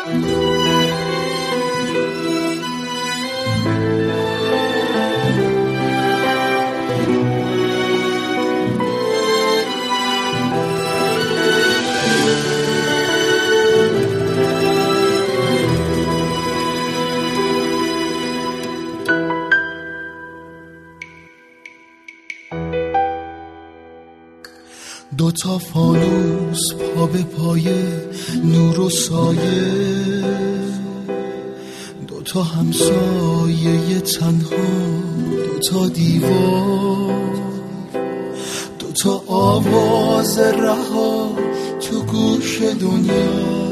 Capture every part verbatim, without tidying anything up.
دو تا فانوس پا به پایه نور و سایه، دو تا همسایه تنها، دو تا دیوار، دو تا آواز رها تو گوش دنیا،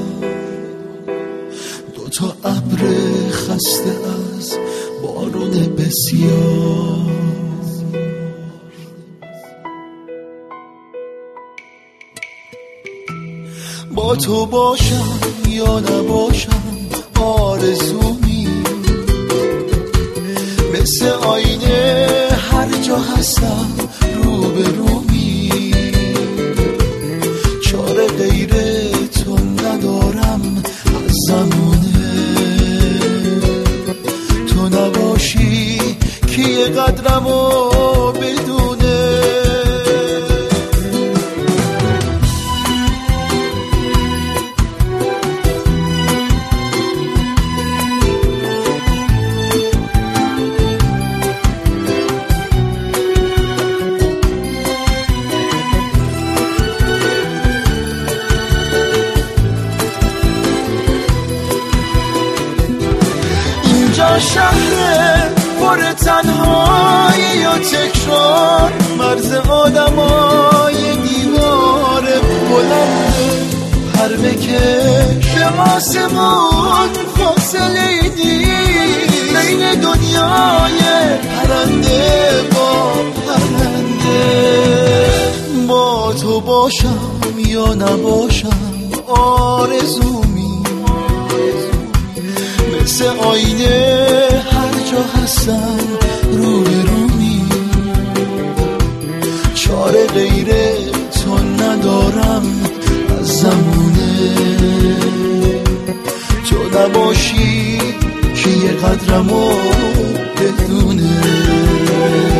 دو تا ابر خسته از بارون بسیار. با تو باشم یا نباشم آرزومی، مثل آینه هر جا هستم رو به رومی، چاره غیر تو ندارم از زمونه، تو نباشی کی قدرمو بدونه. اینجا شهر پر تنهایی یا تکرار، مرز آدمای دیوار بلنده، پر بکش به آسمون فاصله دید بین دنیای پرنده با پرنده. با تو باشم یا نباشم آرزومی، مثل آینه هر جا هستم رو به رومی، چاره غیر تو ندارم از زمونه، تو نباشی کی قدرمو بدونه.